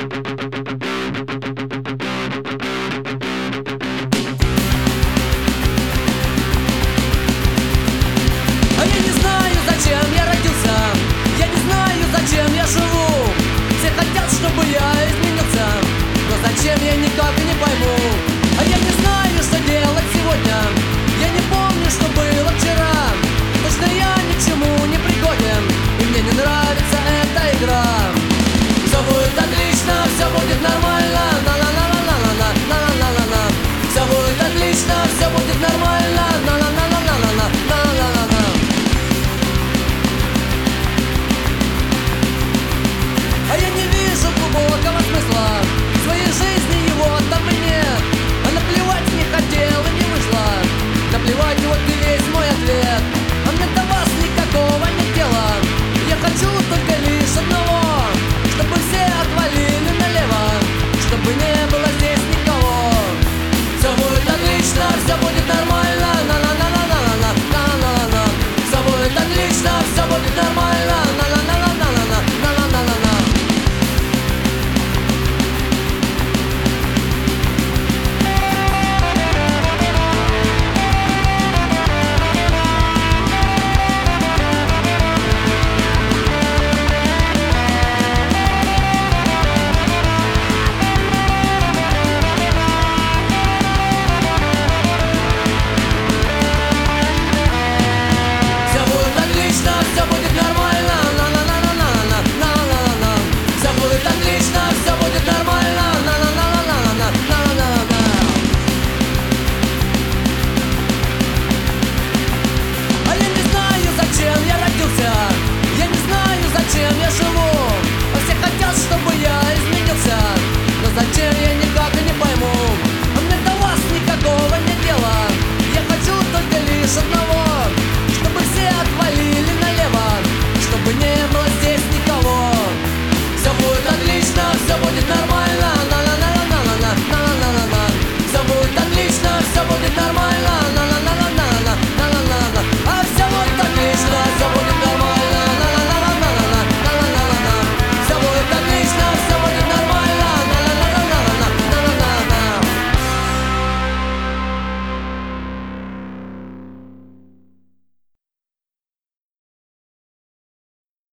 А я не знаю, зачем я родился, я не знаю, зачем я живу. Все хотят, чтобы я изменился, но зачем, я никак не пойму. А я не знаю, что делать сегодня, я не помню, что было вчера. Точно я ни к чему не пригоден, и мне не нравится эта игра. Все будет отлично, все будет нормально, на-на-на-на-на-на-на-на-на-на. Все будет отлично, все будет нормально, на-на-на-на-на-на-на-на-на. А я не вижу глубокого смысла в своей жизни, его там и нет. А наплевать не хотел и не вышло, наплевать, вот и весь мой ответ. А мне до вас никакого нет дела, я хочу только лишь одного, чтобы все отвалили налево, чтобы не было здесь никого. Все будет отлично, все будет нормально, на-на-на-на-на-на-на-на-на-на. Все будет отлично, все будет нормально, на-на-на-на-на-на-на-на-на-на. Все будет нормально, на-на-на-на-на-на-на-на-на. Все будет отлично, все